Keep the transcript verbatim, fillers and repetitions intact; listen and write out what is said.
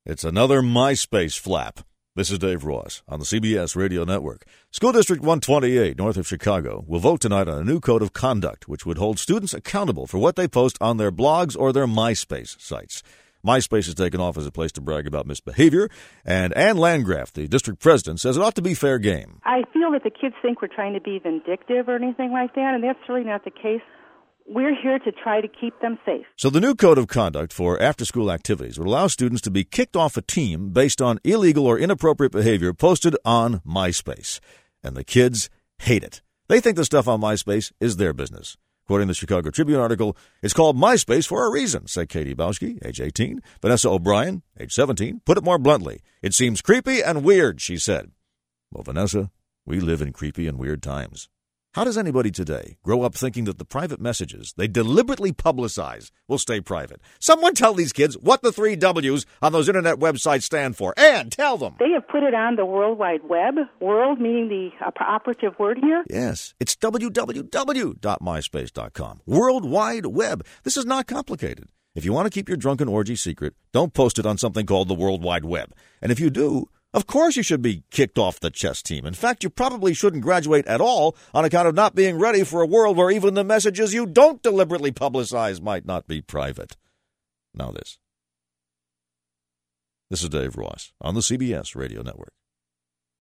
It's another MySpace flap. This is Dave Ross on the C B S Radio Network. School District one twenty-eight, north of Chicago, will vote tonight on a new code of conduct which would hold students accountable for what they post on their blogs or their MySpace sites. MySpace has taken off as a place to brag about misbehavior, and Ann Landgraf, the district president, says it ought to be fair game. I feel that the kids think we're trying to be vindictive or anything like that, and that's really not the case. We're here to try to keep them safe. So the new code of conduct for after-school activities would allow students to be kicked off a team based on illegal or inappropriate behavior posted on MySpace. And the kids hate it. They think the stuff on MySpace is their business. Quoting the Chicago Tribune article, it's called MySpace for a reason, said Katie Bowski, age eighteen. Vanessa O'Brien, age seventeen, put it more bluntly. It seems creepy and weird, she said. Well, Vanessa, we live in creepy and weird times. How does anybody today grow up thinking that the private messages they deliberately publicize will stay private? Someone tell these kids what the three W's on those internet websites stand for. And tell them. They have put it on the World Wide Web, world meaning the operative word here. Yes, it's w w w dot myspace dot com. World Wide Web. This is not complicated. If you want to keep your drunken orgy secret, don't post it on something called the World Wide Web. And if you do, of course you should be kicked off the chess team. In fact, you probably shouldn't graduate at all on account of not being ready for a world where even the messages you don't deliberately publicize might not be private. Now this. This is Dave Ross on the C B S Radio Network.